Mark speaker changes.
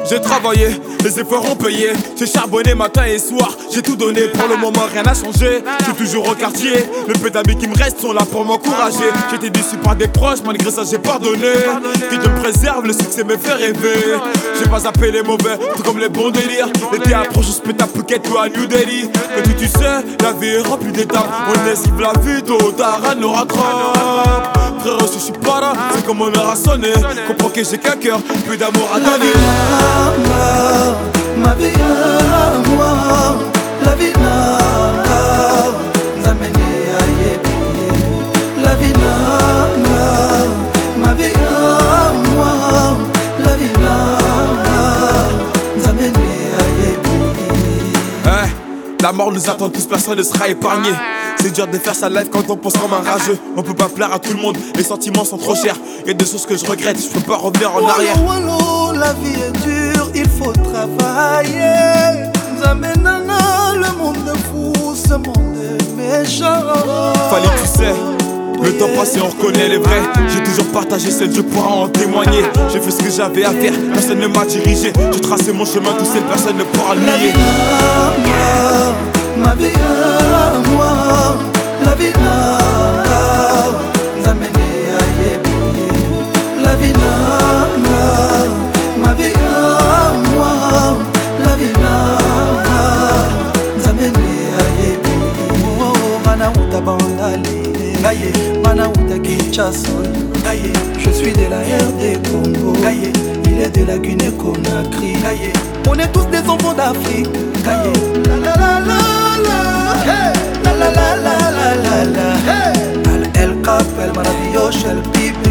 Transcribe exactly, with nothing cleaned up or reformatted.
Speaker 1: J'ai travaillé, les efforts ont payé. J'ai charbonné matin et soir, j'ai tout donné. Pour le moment rien n'a changé, je suis toujours au quartier. Le peu d'amis qui me restent sont là pour m'encourager. J'étais déçu par des proches, malgré ça j'ai pardonné. Que Dieu me préserve, le succès me fait rêver. J'ai pas zappé les mauvais, tout comme les bons délires. L'été approche, je spète à Phuket ou à New Delhi. Mais tu, tu sais, la vie est remplie d'étapes. On esquive la vie, tôt ou tard, elle nous rattrape. Frérot, si je suis pas là, c'est comme mon heure a sonné. Comprends que j'ai qu'un cœur, plus d'amour à donner.
Speaker 2: Ma vie à moi, la vie n'a Zamene ayebi. La vie n'a, ma vie à moi, la vie n'a Zamene ayebi.
Speaker 1: Eh, la mort nous attend tous, personne ne sera épargné. C'est dur de faire sa life quand on pense comme un rageux. On peut pas plaire à tout le monde, les sentiments sont trop chers. Y'a des choses que je regrette, je peux pas revenir en arrière.
Speaker 2: Wallo, wallo, la vie est dure, il faut travailler. Zamenana, le monde est fou, ce monde est méchant.
Speaker 1: Fallait que tu sais, le temps passé on reconnaît les vrais. J'ai toujours partagé, seul Dieu pourra en témoigner. J'ai fait ce que j'avais à faire, personne ne m'a dirigé. J'ai tracé mon chemin, tout seul, personne ne pourra le nier.
Speaker 2: Ma vie à moi, la vie n'a Zamene ayebi. La vie n'a, ma vie à moi, la vie n'a Zamene ayebi. Oh, mana uta bandali, gaye, mana uta Kinshasa, gaye. Je suis de la R D Congo, gaye. Il est de la Guinée Conakry, gaye. On est tous des enfants d'Afrique, gaye. La la la la. La la la la la la la. El Capel maravilloso, el pibe.